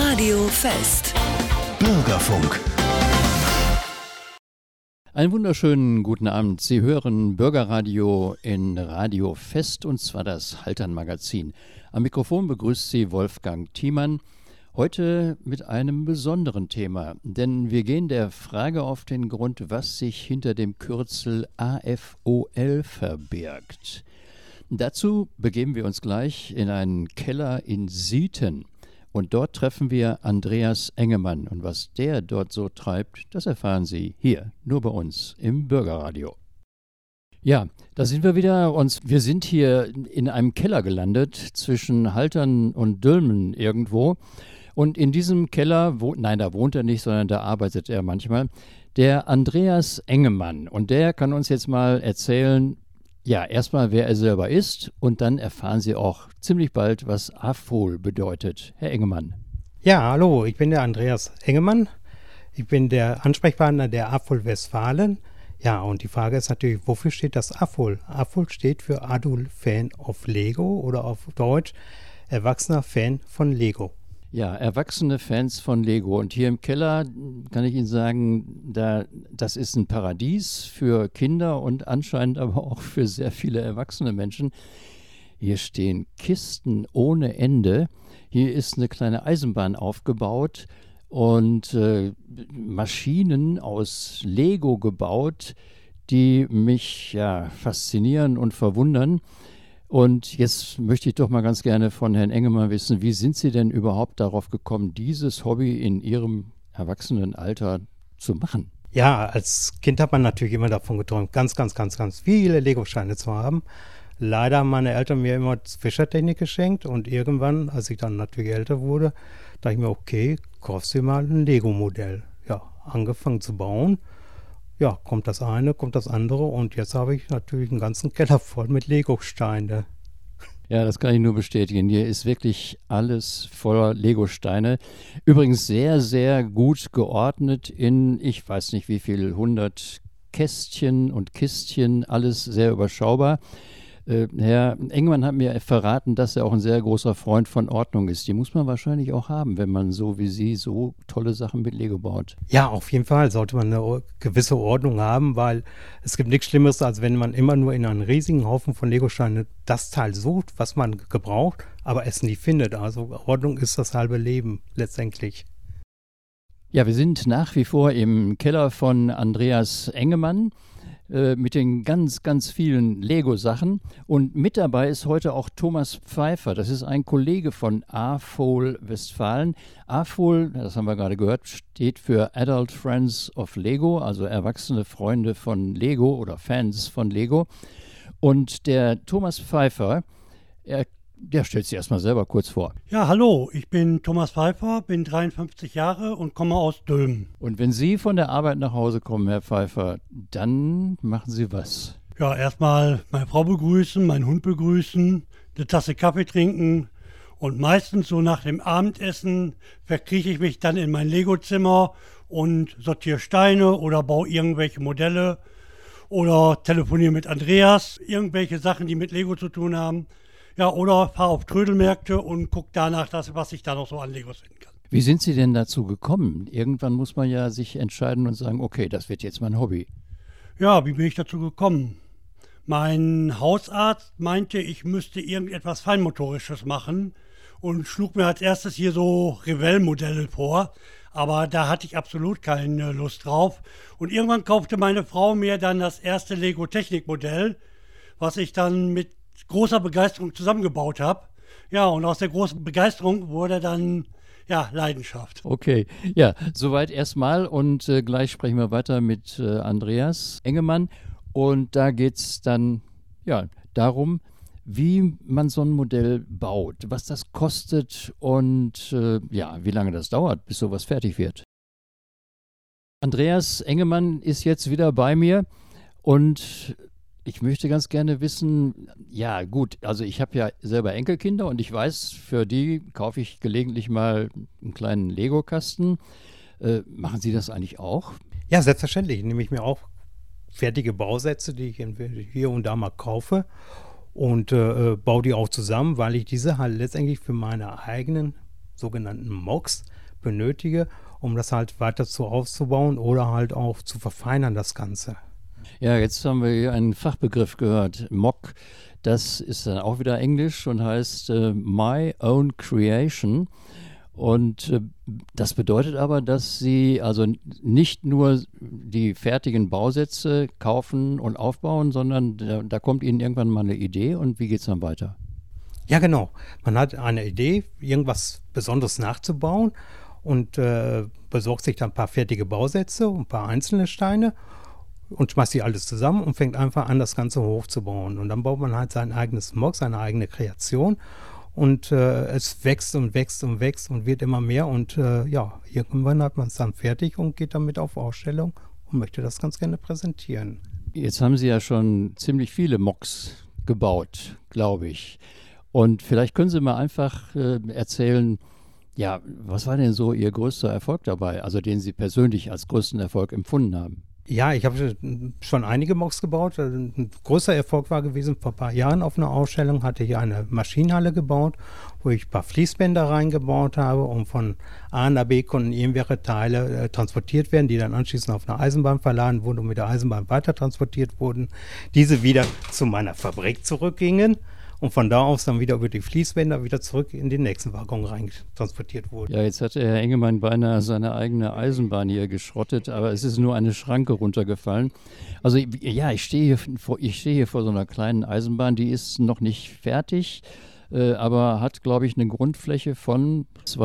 Radio Fest. Bürgerfunk. Einen wunderschönen guten Abend. Sie hören Bürgerradio in Radio Fest, und zwar das Haltern-Magazin. Am Mikrofon begrüßt Sie Wolfgang Thiemann. Heute mit einem besonderen Thema, denn wir gehen der Frage auf den Grund, was sich hinter dem Kürzel AFOL verbirgt. Dazu begeben wir uns gleich in einen Keller in Sieten. Und dort treffen wir Andreas Engemann. Und was der dort so treibt, das erfahren Sie hier, nur bei uns im Bürgerradio. Ja, da sind wir wieder. Und wir sind hier in einem Keller gelandet, zwischen Haltern und Dülmen irgendwo. Und in diesem Keller, da wohnt er nicht, sondern da arbeitet er manchmal, der Andreas Engemann. Und der kann uns jetzt mal erzählen, ja, erstmal, wer er selber ist, und dann erfahren Sie auch ziemlich bald, was AFOL bedeutet. Herr Engemann. Ja, hallo, ich bin der Andreas Engemann. Ich bin der Ansprechpartner der AFOL Westfalen. Ja, und die Frage ist natürlich, wofür steht das AFOL? AFOL steht für Adult Fan of Lego oder auf Deutsch Erwachsener Fan von Lego. Ja, erwachsene Fans von Lego. Und hier im Keller kann ich Ihnen sagen, das ist ein Paradies für Kinder und anscheinend aber auch für sehr viele erwachsene Menschen. Hier stehen Kisten ohne Ende. Hier ist eine kleine Eisenbahn aufgebaut und Maschinen aus Lego gebaut, die mich faszinieren und verwundern. Und jetzt möchte ich doch mal ganz gerne von Herrn Engemann wissen, wie sind Sie denn überhaupt darauf gekommen, dieses Hobby in Ihrem Erwachsenenalter zu machen? Ja, als Kind hat man natürlich immer davon geträumt, ganz viele Lego-Steine zu haben. Leider haben meine Eltern mir immer Fischertechnik geschenkt und irgendwann, als ich dann natürlich älter wurde, dachte ich mir, okay, kaufst du mal ein Lego-Modell. Ja, angefangen zu bauen. Ja, kommt das eine, kommt das andere, und jetzt habe ich natürlich einen ganzen Keller voll mit Lego-Steine. Ja, das kann ich nur bestätigen. Hier ist wirklich alles voller Lego-Steine. Übrigens sehr, sehr gut geordnet in, ich weiß nicht wie viel, 100 Kästchen und Kistchen, alles sehr überschaubar. Herr Engemann hat mir verraten, dass er auch ein sehr großer Freund von Ordnung ist. Die muss man wahrscheinlich auch haben, wenn man so wie Sie so tolle Sachen mit Lego baut. Ja, auf jeden Fall sollte man eine gewisse Ordnung haben, weil es gibt nichts Schlimmeres, als wenn man immer nur in einen riesigen Haufen von Lego-Steinen das Teil sucht, was man gebraucht, aber es nie findet. Also Ordnung ist das halbe Leben letztendlich. Ja, wir sind nach wie vor im Keller von Andreas Engemann mit den ganz vielen Lego-Sachen. Und mit dabei ist heute auch Thomas Pfeiffer. Das ist ein Kollege von AFOL Westfalen. AFOL, das haben wir gerade gehört, steht für Adult Friends of Lego, also erwachsene Freunde von Lego oder Fans von Lego. Und der Thomas Pfeiffer, der stellt sich erstmal selber kurz vor. Ja, hallo, ich bin Thomas Pfeiffer, bin 53 Jahre und komme aus Dülmen. Und wenn Sie von der Arbeit nach Hause kommen, Herr Pfeiffer, dann machen Sie was? Ja, erstmal meine Frau begrüßen, meinen Hund begrüßen, eine Tasse Kaffee trinken und meistens so nach dem Abendessen verkrieche ich mich dann in mein Lego-Zimmer und sortiere Steine oder baue irgendwelche Modelle oder telefoniere mit Andreas, irgendwelche Sachen, die mit Lego zu tun haben. Ja, oder fahre auf Trödelmärkte und gucke danach, was ich da noch so an Legos finden kann. Wie sind Sie denn dazu gekommen? Irgendwann muss man ja sich entscheiden und sagen, okay, das wird jetzt mein Hobby. Ja, wie bin ich dazu gekommen? Mein Hausarzt meinte, ich müsste irgendetwas Feinmotorisches machen und schlug mir als erstes hier so Revell-Modelle vor. Aber da hatte ich absolut keine Lust drauf. Und irgendwann kaufte meine Frau mir dann das erste Lego-Technik-Modell, was ich dann mit großer Begeisterung zusammengebaut habe. Ja, und aus der großen Begeisterung wurde dann Leidenschaft. Okay, ja, soweit erstmal, und gleich sprechen wir weiter mit Andreas Engemann, und da geht es dann darum, wie man so ein Modell baut, was das kostet und wie lange das dauert, bis sowas fertig wird. Andreas Engemann ist jetzt wieder bei mir, und ich möchte ganz gerne wissen, ja gut, also ich habe ja selber Enkelkinder und ich weiß, für die kaufe ich gelegentlich mal einen kleinen Lego-Kasten. Machen Sie das eigentlich auch? Ja, selbstverständlich. Nehme ich mir auch fertige Bausätze, die ich hier und da mal kaufe, und baue die auch zusammen, weil ich diese halt letztendlich für meine eigenen sogenannten MOX benötige, um das halt weiter zu aufzubauen oder halt auch zu verfeinern, das Ganze. Ja, jetzt haben wir hier einen Fachbegriff gehört, MOC. Das ist dann auch wieder Englisch und heißt My Own Creation. Und das bedeutet aber, dass Sie also nicht nur die fertigen Bausätze kaufen und aufbauen, sondern da kommt Ihnen irgendwann mal eine Idee und wie geht es dann weiter? Ja, genau. Man hat eine Idee, irgendwas Besonderes nachzubauen und besorgt sich dann ein paar fertige Bausätze und ein paar einzelne Steine und schmeißt die alles zusammen und fängt einfach an, das Ganze hochzubauen. Und dann baut man halt sein eigenes MOC, seine eigene Kreation. Und es wächst und wächst und wächst und wird immer mehr. Und irgendwann hat man es dann fertig und geht damit auf Ausstellung und möchte das ganz gerne präsentieren. Jetzt haben Sie ja schon ziemlich viele MOCs gebaut, glaube ich. Und vielleicht können Sie mal einfach erzählen, ja, was war denn so Ihr größter Erfolg dabei, also den Sie persönlich als größten Erfolg empfunden haben? Ja, ich habe schon einige MOCs gebaut. Ein großer Erfolg war gewesen, vor ein paar Jahren auf einer Ausstellung hatte ich eine Maschinenhalle gebaut, wo ich ein paar Fließbänder reingebaut habe und von A nach B konnten irgendwelche Teile transportiert werden, die dann anschließend auf eine Eisenbahn verladen wurden und mit der Eisenbahn weiter transportiert wurden. Diese wieder zu meiner Fabrik zurückgingen. Und von da aus dann wieder über die Fließbänder wieder zurück in den nächsten Waggon rein transportiert wurde. Ja, jetzt hat der Herr Engemann beinahe seine eigene Eisenbahn hier geschrottet, aber es ist nur eine Schranke runtergefallen. Also ja, ich stehe hier vor so einer kleinen Eisenbahn, die ist noch nicht fertig, aber hat, glaube ich, eine Grundfläche von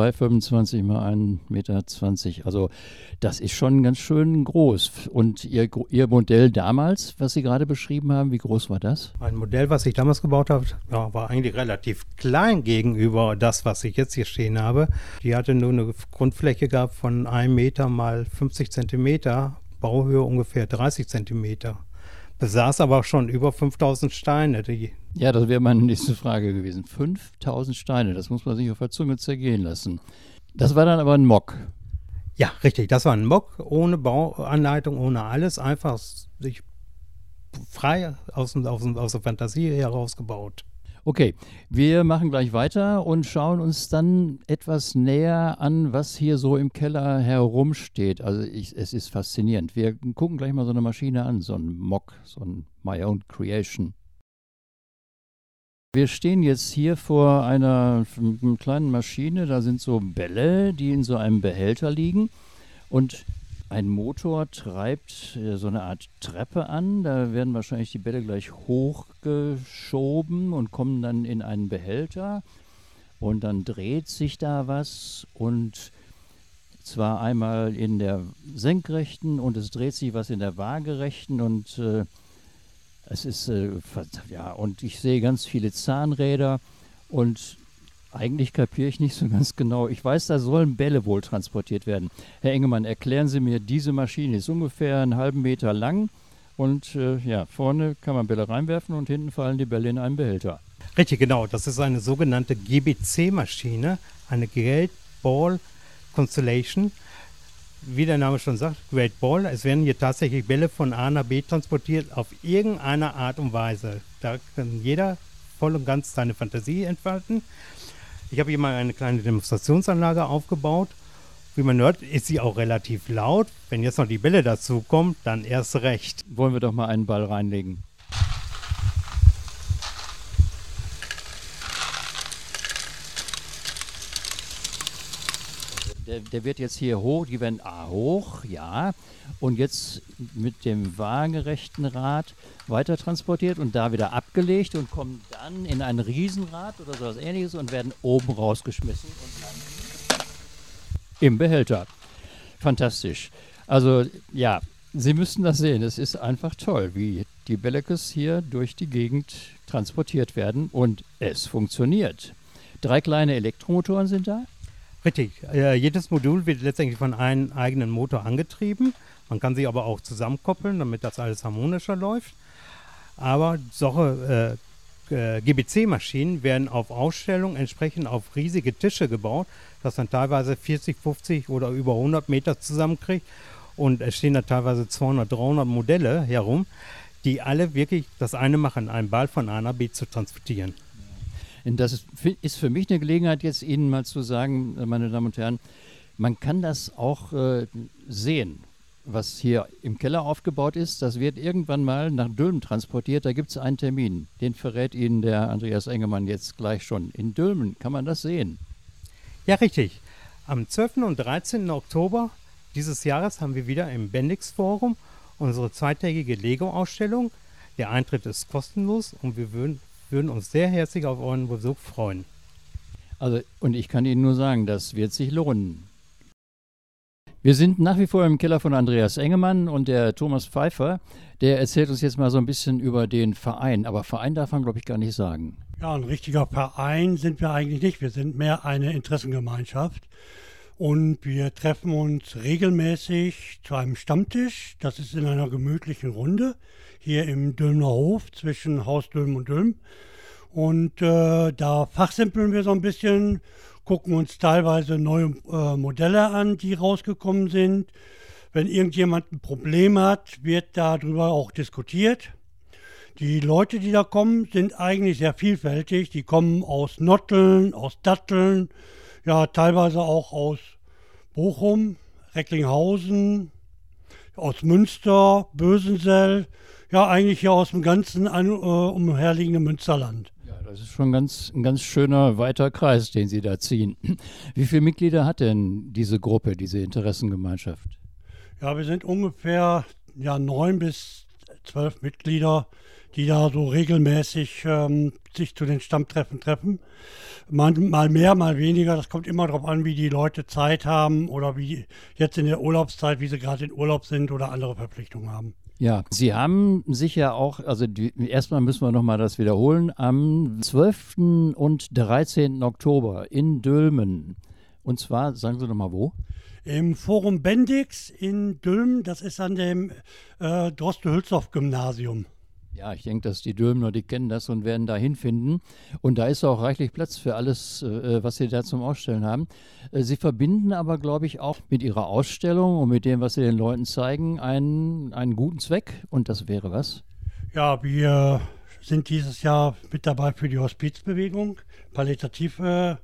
2,25 mal 1,20 Meter. Also das ist schon ganz schön groß. Und Ihr Modell damals, was Sie gerade beschrieben haben, wie groß war das? Ein Modell, was ich damals gebaut habe, war eigentlich relativ klein gegenüber das, was ich jetzt hier stehen habe. Die hatte nur eine Grundfläche gehabt von 1 Meter mal 50 Zentimeter, Bauhöhe ungefähr 30 Zentimeter. Besaß aber schon über 5000 Steine. Ja, das wäre meine nächste Frage gewesen. 5000 Steine, das muss man sich auf der Zunge zergehen lassen. Das war dann aber ein MOC. Ja, richtig, das war ein MOC, ohne Bauanleitung, ohne alles, einfach sich frei aus der Fantasie herausgebaut. Okay, wir machen gleich weiter und schauen uns dann etwas näher an, was hier so im Keller herumsteht. Also es ist faszinierend. Wir gucken gleich mal so eine Maschine an, so ein MOC, so ein My Own Creation. Wir stehen jetzt hier vor einer kleinen Maschine, da sind so Bälle, die in so einem Behälter liegen und ein Motor treibt so eine Art Treppe an, da werden wahrscheinlich die Bälle gleich hochgeschoben und kommen dann in einen Behälter und dann dreht sich da was und zwar einmal in der senkrechten und es dreht sich was in der waagerechten und es ist, und ich sehe ganz viele Zahnräder und eigentlich kapiere ich nicht so ganz genau. Ich weiß, da sollen Bälle wohl transportiert werden. Herr Engemann, erklären Sie mir, diese Maschine ist ungefähr einen halben Meter lang und vorne kann man Bälle reinwerfen und hinten fallen die Bälle in einen Behälter. Richtig, genau. Das ist eine sogenannte GBC-Maschine, eine Great Ball Constellation. Wie der Name schon sagt, Great Ball. Es werden hier tatsächlich Bälle von A nach B transportiert auf irgendeine Art und Weise. Da kann jeder voll und ganz seine Fantasie entfalten. Ich habe hier mal eine kleine Demonstrationsanlage aufgebaut. Wie man hört, ist sie auch relativ laut. Wenn jetzt noch die Bälle dazu kommen, dann erst recht. Wollen wir doch mal einen Ball reinlegen. Der wird jetzt hier hoch, die werden hoch, ja, und jetzt mit dem waagerechten Rad weiter transportiert und da wieder abgelegt und kommen dann in ein Riesenrad oder sowas Ähnliches und werden oben rausgeschmissen und landen im Behälter. Fantastisch. Also ja, Sie müssten das sehen. Es ist einfach toll, wie die Bällekes hier durch die Gegend transportiert werden und es funktioniert. 3 kleine Elektromotoren sind da. Richtig. Jedes Modul wird letztendlich von einem eigenen Motor angetrieben. Man kann sie aber auch zusammenkoppeln, damit das alles harmonischer läuft. Aber solche GBC-Maschinen werden auf Ausstellung entsprechend auf riesige Tische gebaut, dass man teilweise 40, 50 oder über 100 Meter zusammenkriegt. Und es stehen da teilweise 200, 300 Modelle herum, die alle wirklich das eine machen, einen Ball von A nach B zu transportieren. Und das ist für mich eine Gelegenheit, jetzt Ihnen mal zu sagen, meine Damen und Herren, man kann das auch sehen, was hier im Keller aufgebaut ist. Das wird irgendwann mal nach Dülmen transportiert. Da gibt es einen Termin. Den verrät Ihnen der Andreas Engemann jetzt gleich schon. In Dülmen kann man das sehen. Ja, richtig. Am 12. und 13. Oktober dieses Jahres haben wir wieder im Bendix Forum unsere zweitägige Lego-Ausstellung. Der Eintritt ist kostenlos und wir würden uns sehr herzlich auf euren Besuch freuen. Also, und ich kann Ihnen nur sagen, das wird sich lohnen. Wir sind nach wie vor im Keller von Andreas Engemann und der Thomas Pfeiffer, der erzählt uns jetzt mal so ein bisschen über den Verein. Aber Verein darf man, glaube ich, gar nicht sagen. Ja, ein richtiger Verein sind wir eigentlich nicht. Wir sind mehr eine Interessengemeinschaft. Und wir treffen uns regelmäßig zu einem Stammtisch. Das ist in einer gemütlichen Runde hier im Dülmener Hof zwischen Haus Dülmen und Dülmen. Und da fachsimpeln wir so ein bisschen, gucken uns teilweise neue Modelle an, die rausgekommen sind. Wenn irgendjemand ein Problem hat, wird darüber auch diskutiert. Die Leute, die da kommen, sind eigentlich sehr vielfältig. Die kommen aus Notteln, aus Datteln, ja teilweise auch aus Bochum, Recklinghausen, aus Münster, Bösensell, ja eigentlich hier aus dem ganzen umherliegenden Münsterland. Das ist schon ein ganz schöner weiter Kreis, den Sie da ziehen. Wie viele Mitglieder hat denn diese Gruppe, diese Interessengemeinschaft? Ja, wir sind ungefähr 9 bis 12 Mitglieder, die da so regelmäßig sich zu den Stammtreffen treffen. Mal mehr, mal weniger. Das kommt immer darauf an, wie die Leute Zeit haben oder wie jetzt in der Urlaubszeit, wie sie gerade in Urlaub sind oder andere Verpflichtungen haben. Ja, Sie haben sich ja auch, erstmal müssen wir nochmal das wiederholen, am 12. und 13. Oktober in Dülmen. Und zwar, sagen Sie nochmal wo? Im Forum Bendix in Dülmen, das ist an dem Droste-Hülshoff-Gymnasium. Ja, ich denke, dass die Dülmener, die kennen das und werden da hinfinden. Und da ist auch reichlich Platz für alles, was Sie da zum Ausstellen haben. Sie verbinden aber, glaube ich, auch mit Ihrer Ausstellung und mit dem, was Sie den Leuten zeigen, einen guten Zweck. Und das wäre was? Ja, wir sind dieses Jahr mit dabei für die Hospizbewegung, Palliativnetzwerk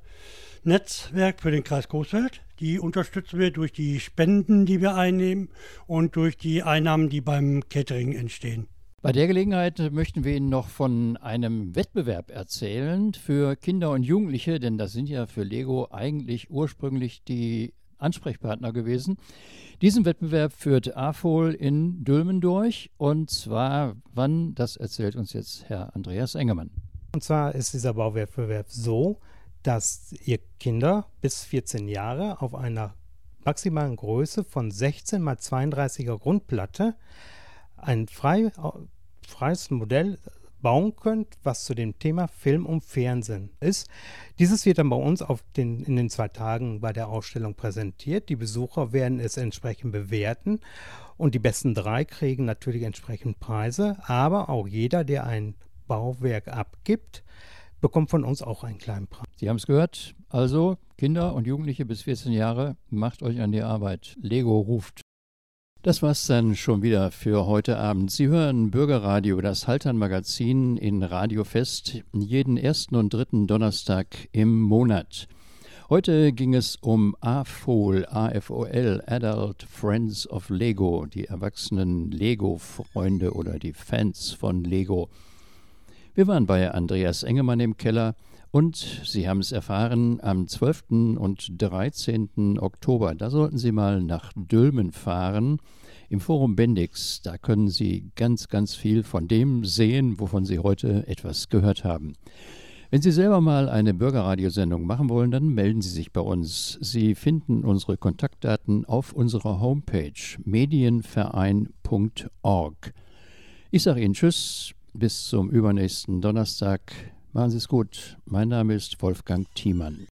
für den Kreis Coesfeld. Die unterstützen wir durch die Spenden, die wir einnehmen und durch die Einnahmen, die beim Catering entstehen. Bei der Gelegenheit möchten wir Ihnen noch von einem Wettbewerb erzählen für Kinder und Jugendliche, denn das sind ja für Lego eigentlich ursprünglich die Ansprechpartner gewesen. Diesen Wettbewerb führt AFOL in Dülmen durch und zwar wann, das erzählt uns jetzt Herr Andreas Engemann. Und zwar ist dieser Bauwettbewerb so, dass ihr Kinder bis 14 Jahre auf einer maximalen Größe von 16 x 32er Grundplatte ein freies Modell bauen könnt, was zu dem Thema Film und Fernsehen ist. Dieses wird dann bei uns in den 2 Tagen bei der Ausstellung präsentiert. Die Besucher werden es entsprechend bewerten und die besten 3 kriegen natürlich entsprechend Preise, aber auch jeder, der ein Bauwerk abgibt, bekommt von uns auch einen kleinen Preis. Sie haben es gehört, also Kinder und Jugendliche bis 14 Jahre, macht euch an die Arbeit. Lego ruft. Das war's dann schon wieder für heute Abend. Sie hören Bürgerradio, das Haltern-Magazin in Radio Fest, jeden 1. und 3. Donnerstag im Monat. Heute ging es um AFOL, AFOL, Adult Friends of Lego, die erwachsenen Lego-Freunde oder die Fans von Lego. Wir waren bei Andreas Engemann im Keller und Sie haben es erfahren, am 12. und 13. Oktober, da sollten Sie mal nach Dülmen fahren, im Forum Bendix. Da können Sie ganz, ganz viel von dem sehen, wovon Sie heute etwas gehört haben. Wenn Sie selber mal eine Bürgerradiosendung machen wollen, dann melden Sie sich bei uns. Sie finden unsere Kontaktdaten auf unserer Homepage medienverein.org. Ich sage Ihnen Tschüss, bis zum übernächsten Donnerstag. Machen Sie es gut. Mein Name ist Wolfgang Thiemann.